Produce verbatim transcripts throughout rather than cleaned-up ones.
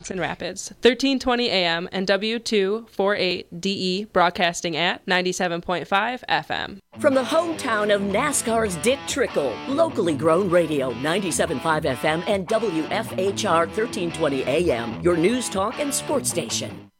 Jackson Rapids, thirteen twenty A M and W two forty-eight D E broadcasting at ninety-seven point five F M. From the hometown of NASCAR's Dick Trickle, locally grown radio, ninety-seven point five F M and W F H R thirteen twenty A M, your news talk and sports station.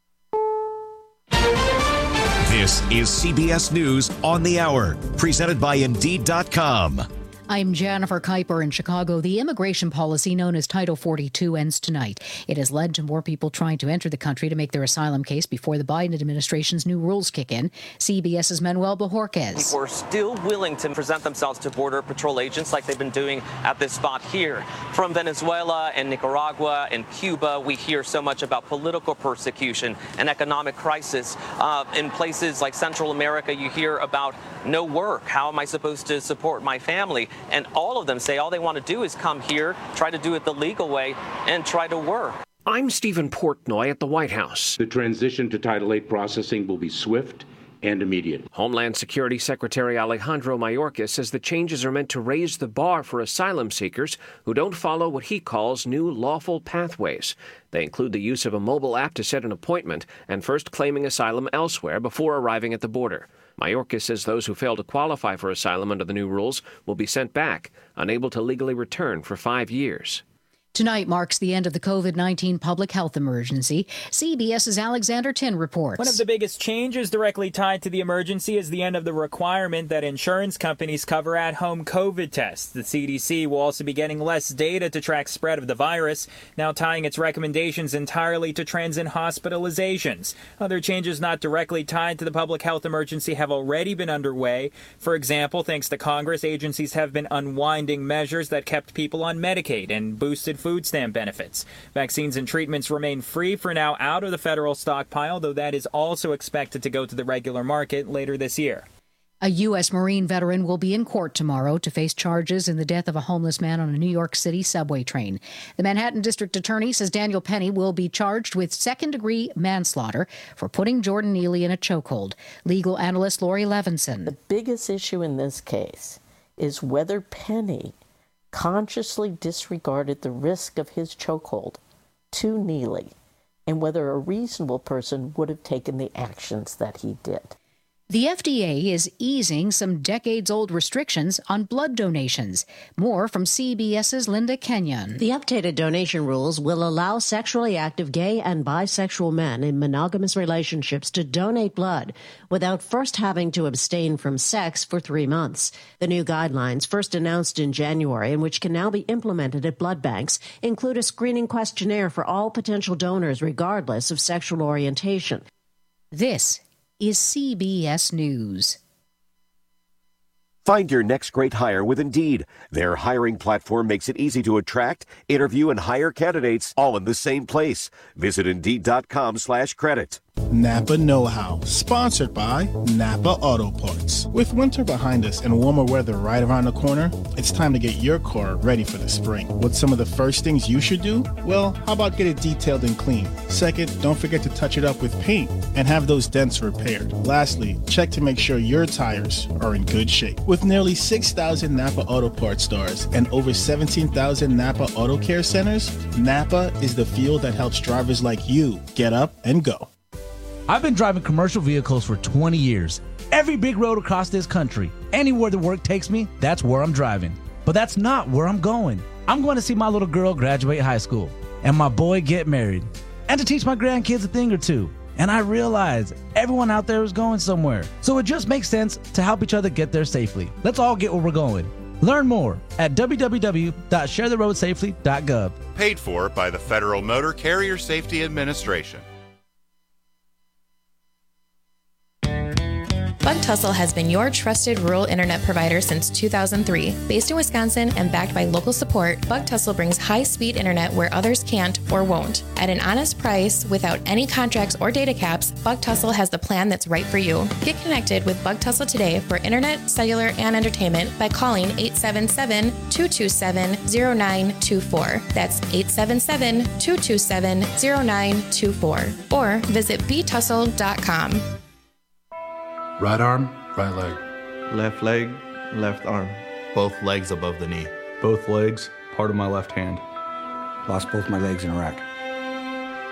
This is C B S News on the Hour, presented by Indeed dot com. I'm Jennifer Kuiper in Chicago. The immigration policy known as Title forty-two ends tonight. It has led to more people trying to enter the country to make their asylum case before the Biden administration's new rules kick in. CBS's Manuel Bojorquez. People are still willing to present themselves to Border Patrol agents like they've been doing at this spot here. From Venezuela and Nicaragua and Cuba, we hear so much about political persecution and economic crisis. Uh, in places like Central America, you hear about no work. How am I supposed to support my family? And all of them say all they want to do is come here, try to do it the legal way, and try to work. I'm Stephen Portnoy at the White House. The transition to Title eight processing will be swift and immediate. Homeland Security Secretary Alejandro Mayorkas says the changes are meant to raise the bar for asylum seekers who don't follow what he calls new lawful pathways. They include the use of a mobile app to set an appointment and first claiming asylum elsewhere before arriving at the border. Mayorkas says those who fail to qualify for asylum under the new rules will be sent back, unable to legally return for five years. Tonight marks the end of the COVID nineteen public health emergency. CBS's Alexander Tin reports. One of the biggest changes directly tied to the emergency is the end of the requirement that insurance companies cover at-home COVID tests. The C D C will also be getting less data to track spread of the virus, now tying its recommendations entirely to trends in hospitalizations. Other changes not directly tied to the public health emergency have already been underway. For example, thanks to Congress, agencies have been unwinding measures that kept people on Medicaid and boosted food stamp benefits. Vaccines and treatments remain free for now out of the federal stockpile, though that is also expected to go to the regular market later this year. A U S Marine veteran will be in court tomorrow to face charges in the death of a homeless man on a New York City subway train. The Manhattan District Attorney says Daniel Penny will be charged with second-degree manslaughter for putting Jordan Neely in a chokehold. Legal analyst Lori Levinson. The biggest issue in this case is whether Penny consciously disregarded the risk of his chokehold to Neely and whether a reasonable person would have taken the actions that he did. The F D A is easing some decades-old restrictions on blood donations. More from CBS's Linda Kenyon. The updated donation rules will allow sexually active gay and bisexual men in monogamous relationships to donate blood without first having to abstain from sex for three months. The new guidelines, first announced in January and which can now be implemented at blood banks, include a screening questionnaire for all potential donors regardless of sexual orientation. This is C B S News. Find your next great hire with Indeed. Their hiring platform makes it easy to attract, interview, and hire candidates all in the same place. Visit Indeed.com slash credit. Napa Know-How, sponsored by Napa Auto Parts. With winter behind us and warmer weather right around the corner, it's time to get your car ready for the spring. What's some of the first things you should do? Well, how about get it detailed and clean? Second, don't forget to touch it up with paint and have those dents repaired. Lastly, check to make sure your tires are in good shape. With nearly six thousand Napa Auto Parts stores and over seventeen thousand Napa Auto Care centers, Napa is the fuel that helps drivers like you get up and go. I've been driving commercial vehicles for twenty years. Every big road across this country, anywhere the work takes me, that's where I'm driving. But that's not where I'm going. I'm going to see my little girl graduate high school and my boy get married and to teach my grandkids a thing or two. And I realize everyone out there is going somewhere. So it just makes sense to help each other get there safely. Let's all get where we're going. Learn more at w w w dot share the road safely dot gov. Paid for by the Federal Motor Carrier Safety Administration. Bug Tussle has been your trusted rural internet provider since two thousand three. Based in Wisconsin and backed by local support, Bug Tussle brings high-speed internet where others can't or won't. At an honest price, without any contracts or data caps, Bug Tussle has the plan that's right for you. Get connected with Bug Tussle today for internet, cellular, and entertainment by calling eight seven seven, two two seven, zero nine two four. That's eight seven seven, two two seven, zero nine two four. Or visit b tussle dot com. Right arm, right leg. Left leg, left arm. Both legs above the knee. Both legs, part of my left hand. Lost both my legs in Iraq.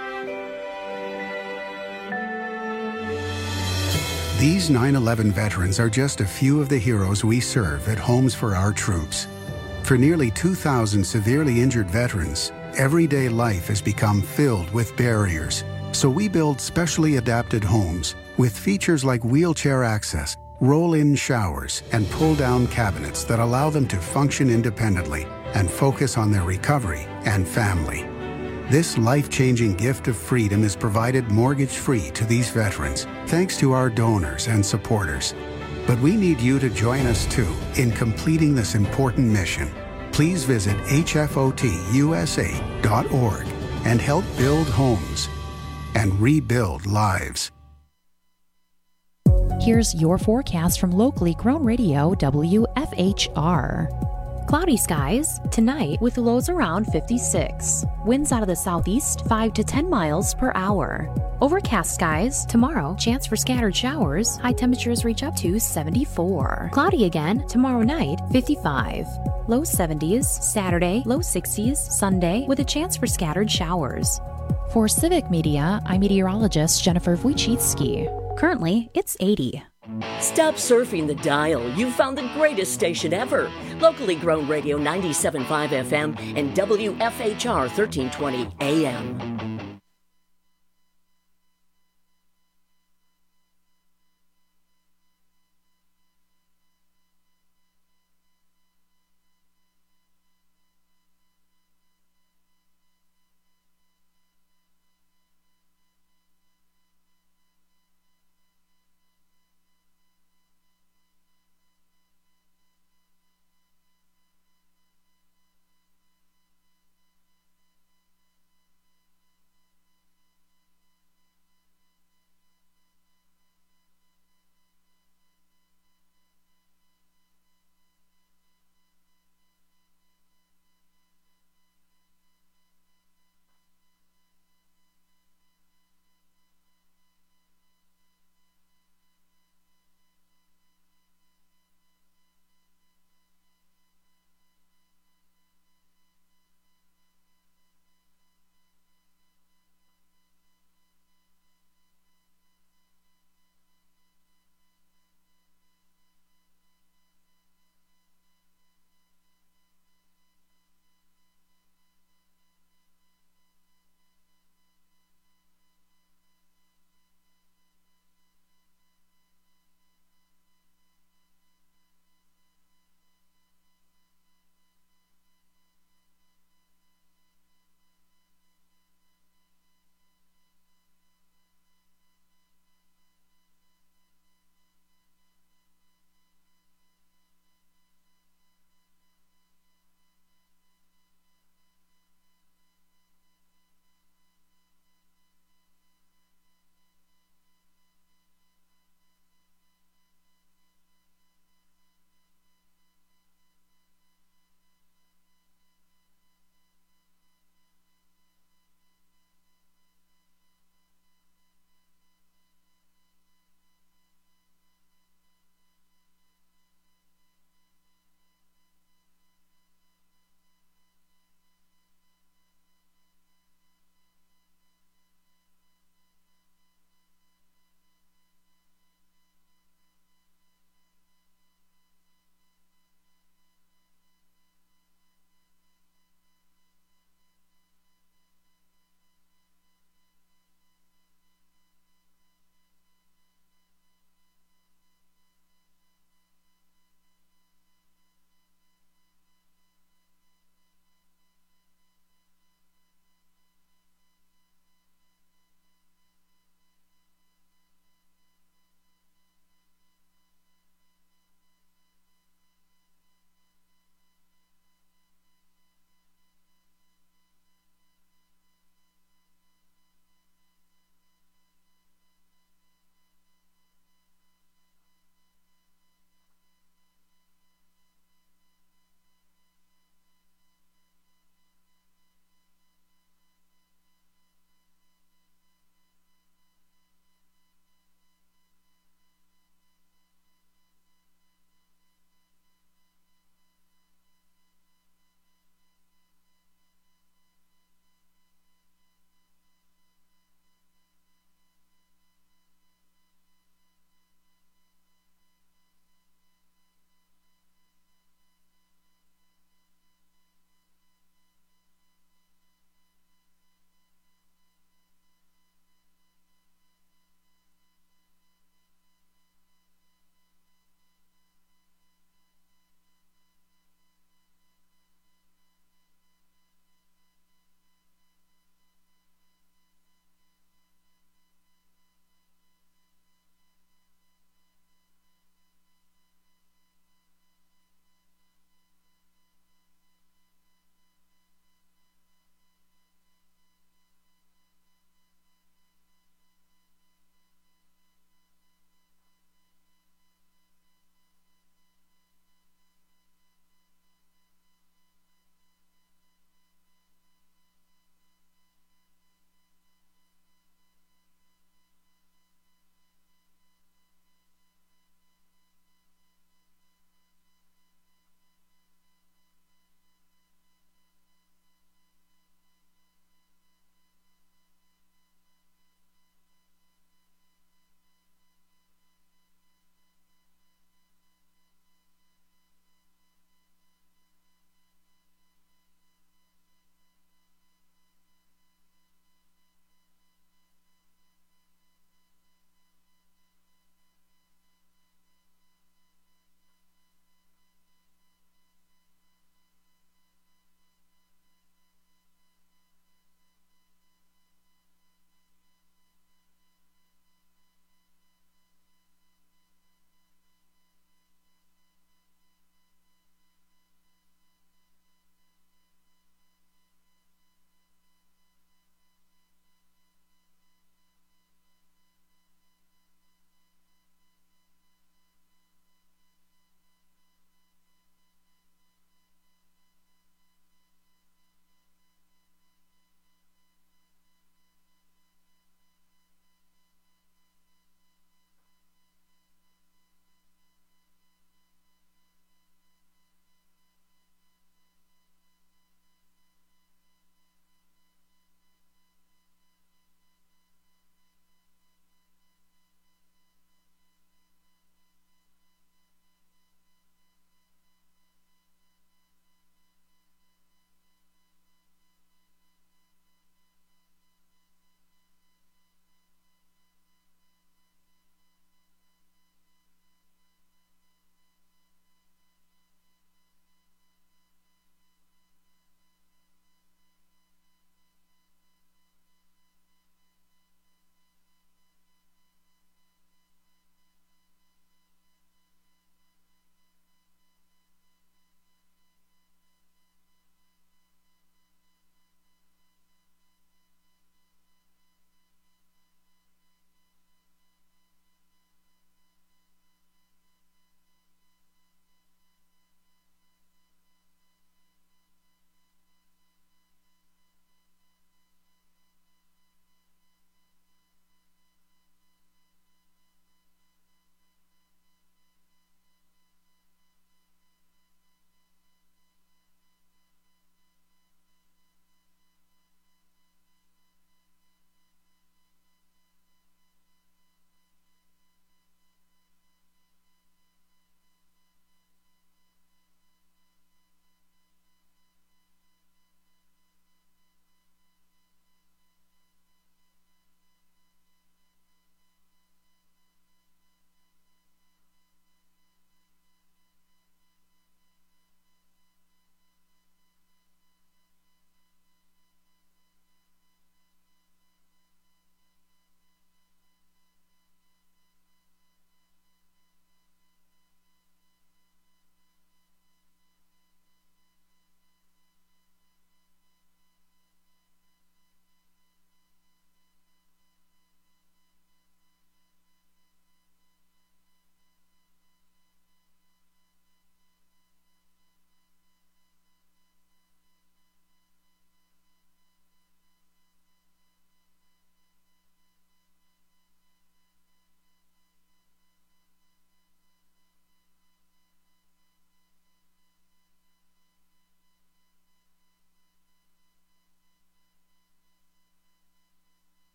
These nine eleven veterans are just a few of the heroes we serve at Homes for Our Troops. For nearly two thousand severely injured veterans, everyday life has become filled with barriers. So we build specially adapted homes with features like wheelchair access, roll-in showers, and pull-down cabinets that allow them to function independently and focus on their recovery and family. This life-changing gift of freedom is provided mortgage-free to these veterans, thanks to our donors and supporters. But we need you to join us too in completing this important mission. Please visit H F O T U S A dot org and help build homes and rebuild lives. Here's your forecast from locally grown radio W F H R. Cloudy skies tonight with lows around fifty-six. Winds out of the southeast five to ten miles per hour. Overcast skies tomorrow, chance for scattered showers. High temperatures reach up to seventy-four. Cloudy again tomorrow night, fifty-five. Low seventies, Saturday, low sixties, Sunday with a chance for scattered showers. For Civic Media, I'm meteorologist Jennifer Wojcicki. Currently, it's eighty. Stop surfing the dial. You've found the greatest station ever. Locally grown radio ninety-seven point five F M and W F H R thirteen twenty A M.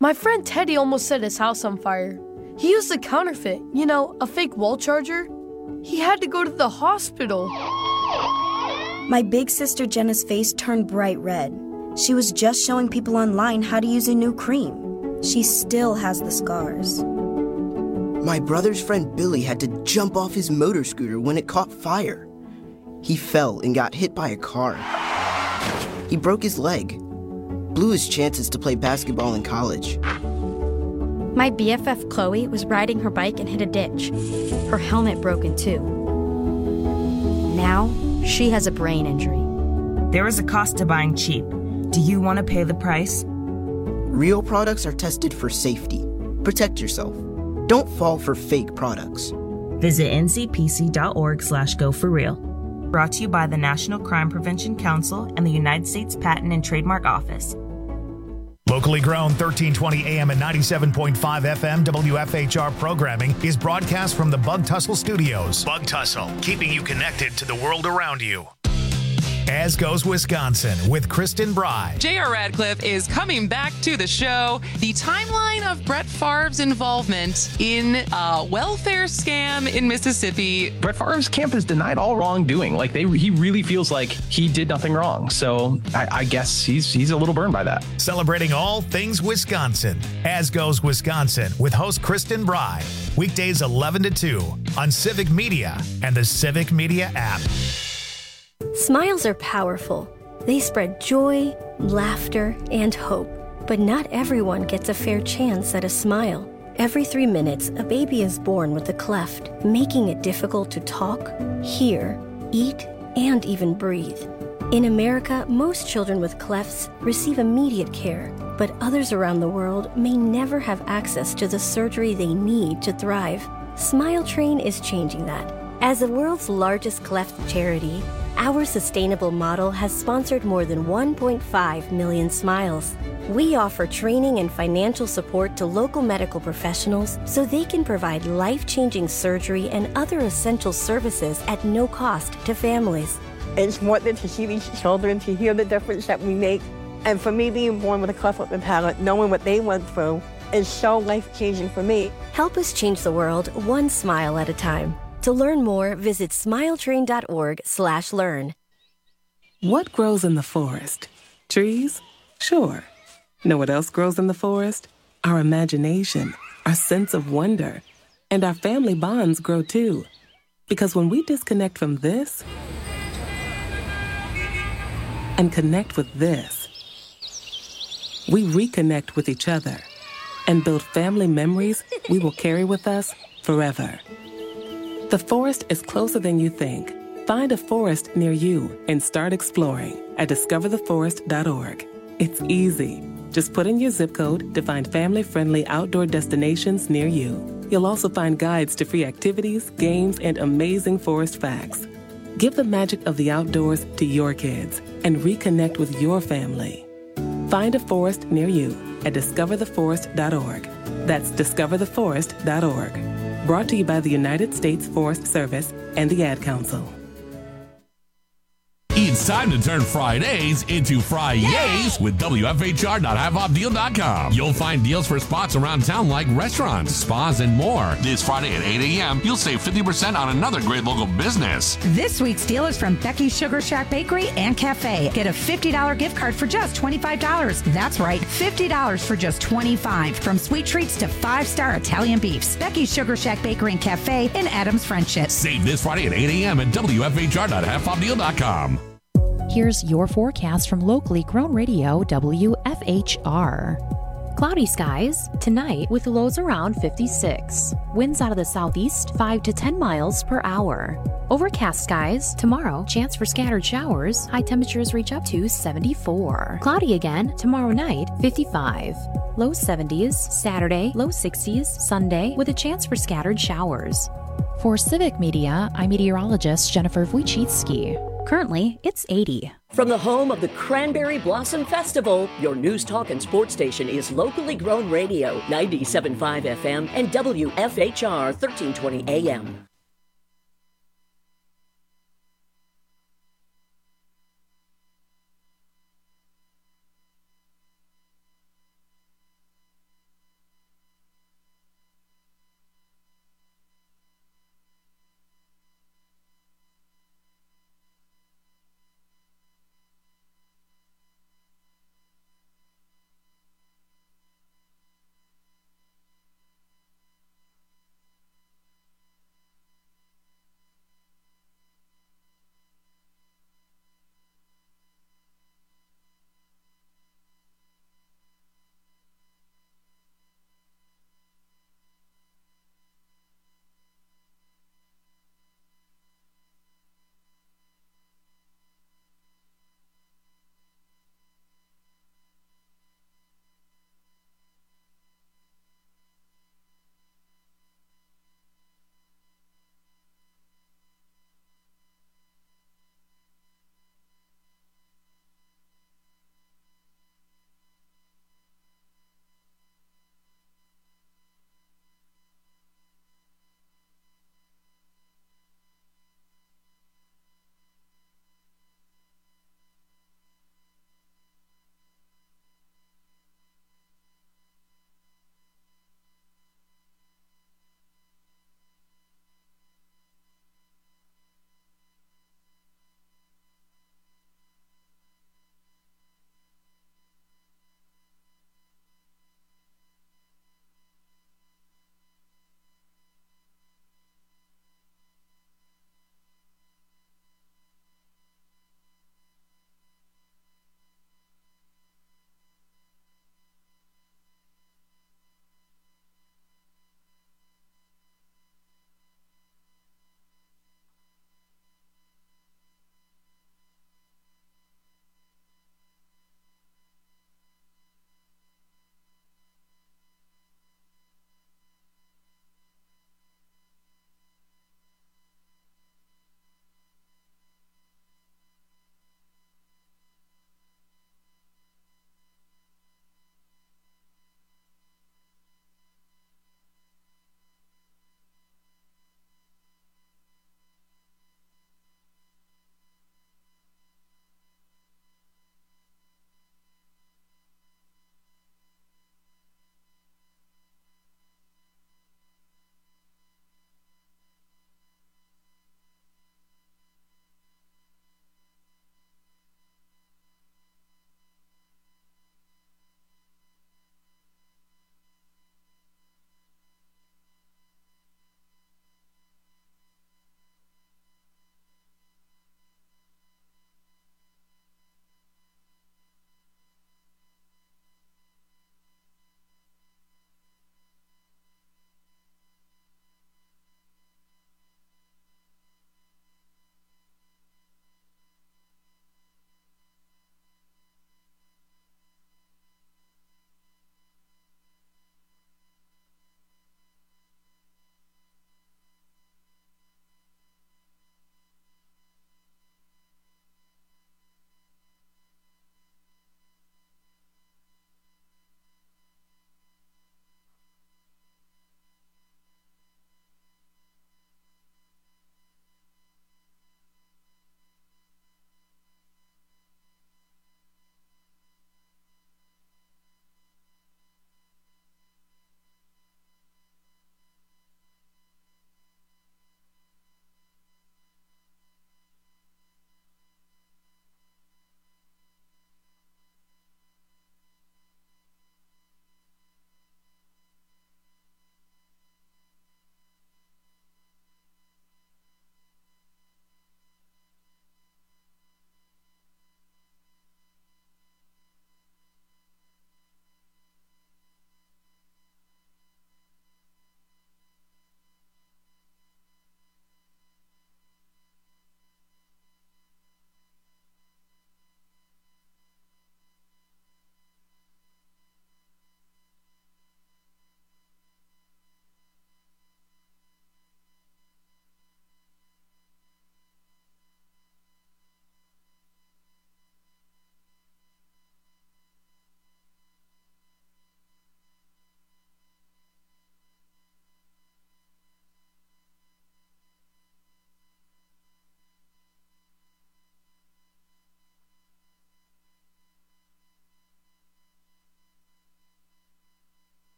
My friend Teddy almost set his house on fire. He used a counterfeit, you know, a fake wall charger. He had to go to the hospital. My big sister Jenna's face turned bright red. She was just showing people online how to use a new cream. She still has the scars. My brother's friend Billy had to jump off his motor scooter when it caught fire. He fell and got hit by a car. He broke his leg, blew his chances to play basketball in college. My B F F Chloe was riding her bike and hit a ditch. Her helmet broke in two. Now, she has a brain injury. There is a cost to buying cheap. Do you want to pay the price? Real products are tested for safety. Protect yourself. Don't fall for fake products. Visit N C P C dot org slash go for real. Brought to you by the National Crime Prevention Council and the United States Patent and Trademark Office. Locally grown thirteen twenty A M and ninety-seven point five F M W F H R programming is broadcast from the Bug Tussle Studios. Bug Tussle, keeping you connected to the world around you. As Goes Wisconsin with Kristen Bry. J R. Radcliffe is coming back to the show. The timeline of Brett Favre's involvement in a welfare scam in Mississippi. Brett Favre's camp has denied all wrongdoing. Like they, he really feels like he did nothing wrong. So I, I guess he's he's a little burned by that. Celebrating all things Wisconsin. As Goes Wisconsin with host Kristen Bry. Weekdays eleven to two on Civic Media and the Civic Media app. Smiles are powerful. They spread joy, laughter, and hope. But not everyone gets a fair chance at a smile. Every three minutes, a baby is born with a cleft, making it difficult to talk, hear, eat, and even breathe. In America, most children with clefts receive immediate care, but others around the world may never have access to the surgery they need to thrive. Smile Train is changing that. As the world's largest cleft charity, our sustainable model has sponsored more than one point five million smiles. We offer training and financial support to local medical professionals so they can provide life-changing surgery and other essential services at no cost to families. It's important to see these children, to hear the difference that we make. And for me, being born with a cleft lip and palate, knowing what they went through, is so life-changing for me. Help us change the world one smile at a time. To learn more, visit smiletrain.org slash learn. What grows in the forest? Trees? Sure. Know what else grows in the forest? Our imagination, our sense of wonder, and our family bonds grow too. Because when we disconnect from this and connect with this, we reconnect with each other and build family memories we will carry with us forever. The forest is closer than you think. Find a forest near you and start exploring at discover the forest dot org. It's easy. Just put in your zip code to find family-friendly outdoor destinations near you. You'll also find guides to free activities, games, and amazing forest facts. Give the magic of the outdoors to your kids and reconnect with your family. Find a forest near you at discover the forest dot org. That's discover the forest dot org. Brought to you by the United States Forest Service and the Ad Council. It's time to turn Fridays into Fri-Yays with W F H R dot have off deal dot com. You'll find deals for spots around town like restaurants, spas, and more. This Friday at eight a.m., you'll save fifty percent on another great local business. This week's deal is from Becky's Sugar Shack Bakery and Cafe. Get a fifty dollars gift card for just twenty-five dollars. That's right, fifty dollars for just twenty-five dollars. From sweet treats to five-star Italian beefs. Becky's Sugar Shack Bakery and Cafe in Adams Friendship. Save this Friday at eight a.m. at W F H R dot have off deal dot com. Here's your forecast from locally grown radio W F H R. Cloudy skies tonight with lows around fifty-six. Winds out of the southeast five to ten miles per hour. Overcast skies tomorrow. Chance for scattered showers. High temperatures reach up to seventy-four. Cloudy again tomorrow night, fifty-five. Low seventies Saturday, low sixties Sunday with a chance for scattered showers. For Civic Media, I'm meteorologist Jennifer Wojcicki. Currently, it's eighty. From the home of the Cranberry Blossom Festival, your news, talk, and sports station is locally grown radio, ninety-seven point five F M and W F H R thirteen twenty A M.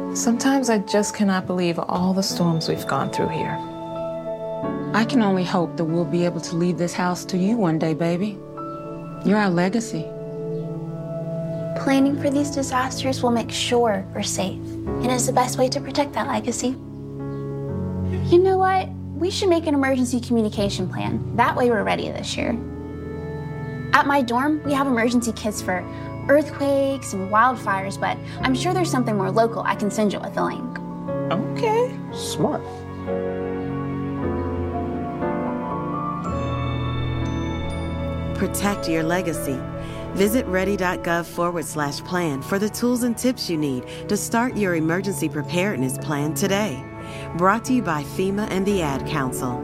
Sometimes I just cannot believe all the storms we've gone through here. I can only hope that we'll be able to leave this house to you one day, baby. You're our legacy. Planning for these disasters will make sure we're safe, and is the best way to protect that legacy. You know what? We should make an emergency communication plan. That way we're ready this year. At my dorm, we have emergency kits for earthquakes and wildfires, but I'm sure there's something more local I can send you with a link. Okay, smart. Protect your legacy. Visit ready.gov forward slash plan for the tools and tips you need to start your emergency preparedness plan today. Brought to you by FEMA and the Ad Council.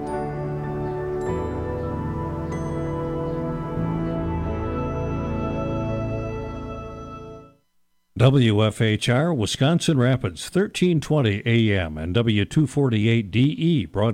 W F H R, Wisconsin Rapids, thirteen twenty A M and W two forty-eight D E, broadcast